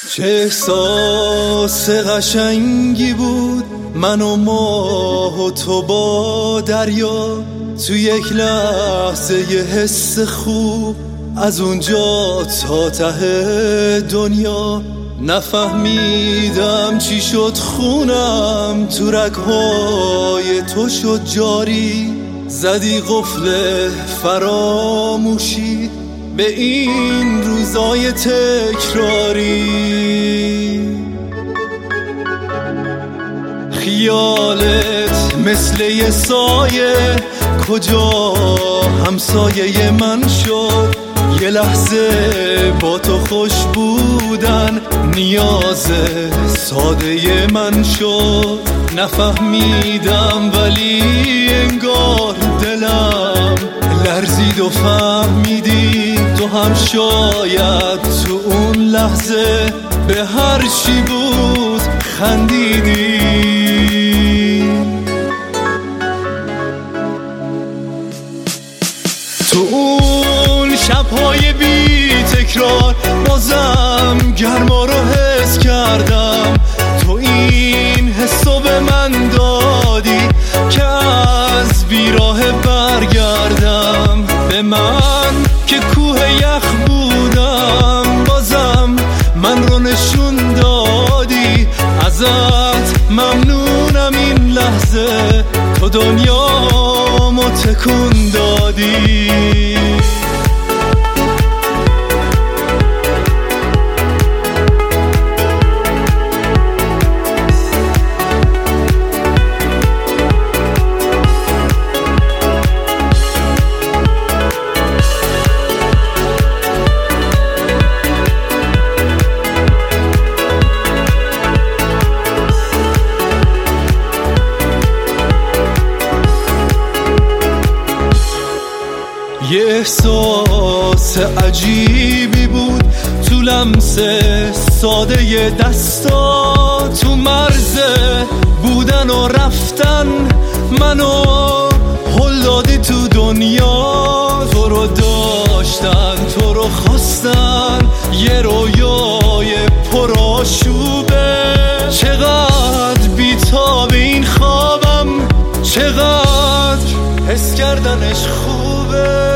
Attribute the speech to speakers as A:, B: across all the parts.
A: چه احساس قشنگی بود من و ماه و تو با دریا، تو یک لحظه یه حس خوب از اونجا تا ته دنیا. نفهمیدم چی شد خونم تو رگهای تو شد جاری، زدی قفل فراموشی به این روزای تکراری. خیالت مثل یه سایه کجا همسایه من شد، یه لحظه با تو خوش بودن نیاز ساده من شد. نفهمیدم ولی انگار دلم لرزید و فهمیدی تو هم شاید تو اون لحظه به هر چی بود خندیدی. تو اون شبهای بی تکرار بازم گرما رو حس کردم، تو این حسو به من دادی که از بیراه برگردم. به من که کوه یخ بودم بازم من رو نشون دادی، ازت ممنونم این لحظه تو دنیامو تکون دادی. یه احساس عجیبی بود تو لمس ساده ی دستا، تو مرز بودن و رفتن منو هل دادی تو دنیا. تو رو داشتن تو رو خواستن یه رویای پرآشوبه، چقدر بی‌تاب این خوابم، چقدر حس کردنش خوبه.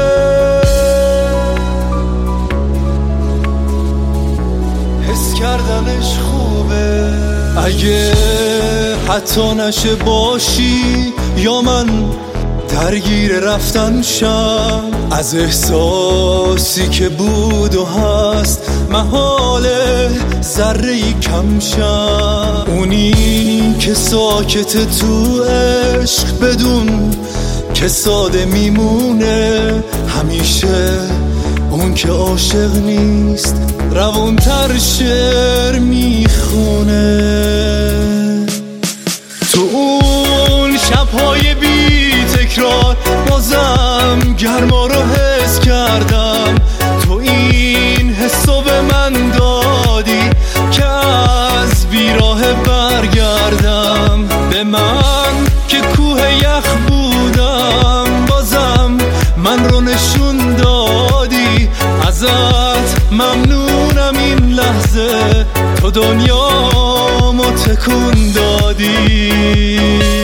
A: حس کردنش خوبه. اگه حتی نشه باشی یا من درگیر رفتن شم، از احساسی که بود و هست محاله ذره‌ای کم شم. اونی که ساکت تو عشق بدون که ساده میمونه، همیشه اون که عاشق نیست روونتر شعر میخونه. تو اون شبهای بی تکرار بازم گرما رو حس کردم، تو این حسو به من دادی که از بیراه برگردم. به من که کوه یخ بودم بازم من رو نشون دادی، ازت ممنونم این لحظه تو دنیامو تکون دادی.